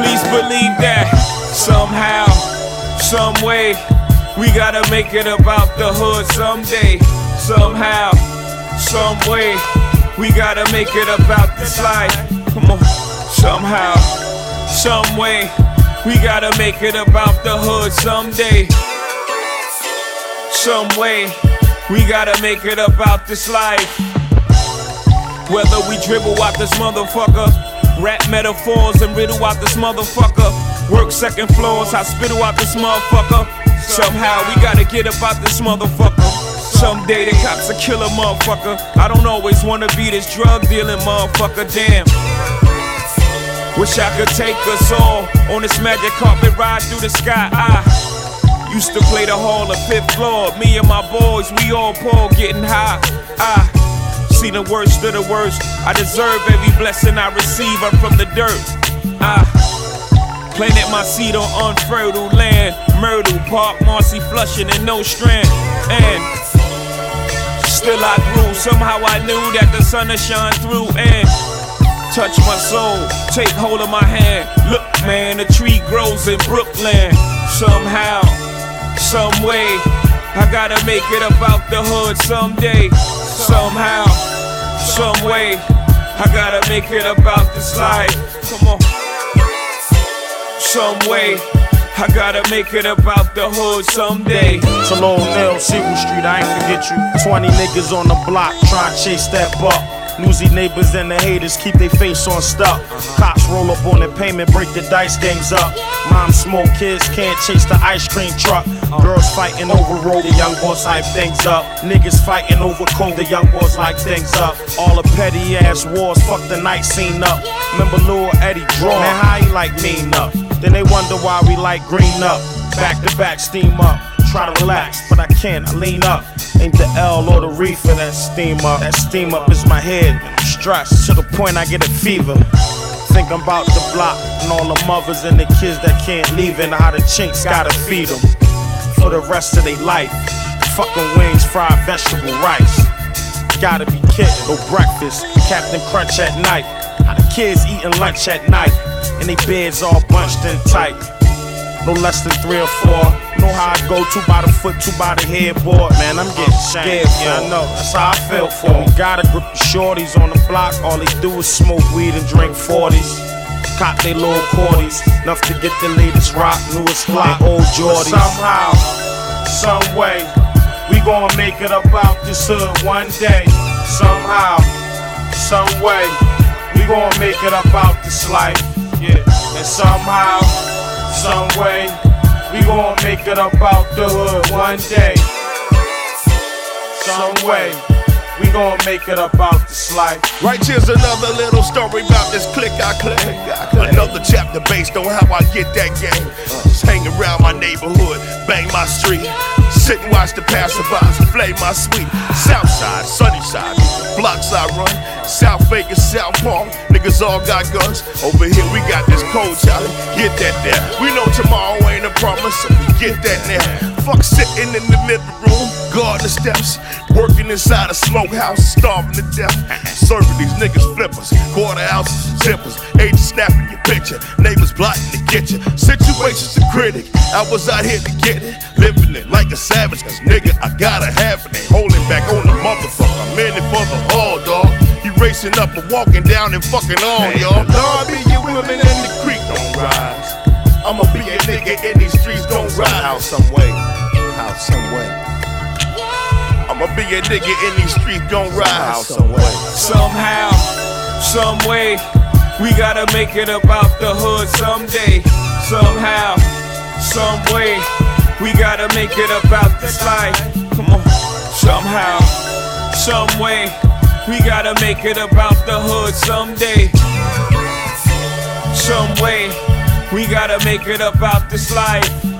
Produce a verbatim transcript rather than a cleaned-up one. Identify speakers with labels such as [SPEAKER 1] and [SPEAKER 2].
[SPEAKER 1] Please believe that somehow, some way, we gotta make it about the hood someday. Somehow, some way, we gotta make it about this life. Come on. Somehow, some way, we gotta make it about the hood someday. Some way, we gotta make it about this life. Whether we dribble out this motherfucker, rap metaphors and riddle out this motherfucker, work second floors, I spittle out this motherfucker. Somehow we gotta get about this motherfucker. Someday the cops will kill a motherfucker. I don't always wanna be this drug dealing motherfucker, damn. Wish I could take us all on this magic carpet ride through the sky. I used to play the hall of fifth floor. Me and my boys, we all poor, getting high. I see the worst of the worst. I deserve every blessing I receive. I'm from the dirt. I planted my seed on unfertile land. Myrtle Park, Marcy, Flushing, and No Strand. And still I grew. Somehow I knew that the sun would shine through and touch my soul, take hold of my hand. Look, man, a tree grows in Brooklyn. Somehow, some way, I gotta make it about the hood someday. Somehow, some way, I gotta make it about this life. Come on. Some way, I gotta make it about the hood someday.
[SPEAKER 2] Talone Nail, Seagull Street, I ain't forget you. Twenty niggas on the block, trying to chase that buck. Newsy neighbors and the haters keep their face on stuck. Cops roll up on the payment, break the dice games up. Mom smoke, kids can't chase the ice cream truck. Girls fighting over road, the young boys hype things up. Niggas fighting over cold, the young boys like things up. All the petty ass wars, fuck the night scene up. Remember Lil Eddie Draw, man, how he like mean up. Then they wonder why we like green up. Back to back, steam up. Try to relax, but I can't, I lean up. Ain't the L or the reefer that steam up. That steam up is my head, I'm stressed to the point I get a fever. Think about the block and all the mothers and the kids that can't leave and how the chinks gotta feed them for the rest of their life. Fucking wings, fried vegetable rice. Gotta be kidding, no breakfast, Captain Crunch at night. How the kids eating lunch at night and they beds all bunched in tight. No less than three or four. Know how I go, two by the foot, two by the headboard. Man, I'm getting scared, yeah, I know, that's how I feel for it. We got a group of shorties on the block, all they do is smoke weed and drink forties. Cop they little quarties, enough to get the latest rock, newest block, old Jordys. Somehow, some way, we gon' make it about this hood one day. Somehow, some way, we gon' make it about this life, yeah. And somehow, some way, we gon' make it about the hood one day. Some way, we gon' make it about this life.
[SPEAKER 3] Right here's another little story about this click I claim. Another chapter based on how I get that game. Just hang around my neighborhood, bang my street, sit and watch the passerbys flay my sweet. Southside, Sunnyside, blocks I run. South Vegas, South Palm, niggas all got guns. Over here we got this cold Charlie, get that there. We know tomorrow ain't a promise, so we get that now. Fuck sitting in the living room, guarding the steps, working inside a smokehouse, starving to death. Serving these niggas flippers, quarter ounces and zippers. Agents snapping your picture, neighbors blotting the kitchen. Situations are critic, I was out here to get it. Living it like a savage, cause nigga, I gotta have it. Ain't holding back on the motherfucker, I'm in it for the haul, dog. He racing up and walking down and fucking on, y'all. Lord be your women in the creek, don't rise. I'ma be a nigga in these streets, gon' ride.
[SPEAKER 4] Somehow, some way, how, some way.
[SPEAKER 3] I'ma be a nigga in these streets, gon' ride.
[SPEAKER 4] Somehow, some way.
[SPEAKER 1] Somehow, some way, we gotta make it about the hood someday. Somehow, some way, we gotta make it about this life. Come on. Somehow, some way, we gotta make it about the hood someday. Some way, we gotta make it about this life.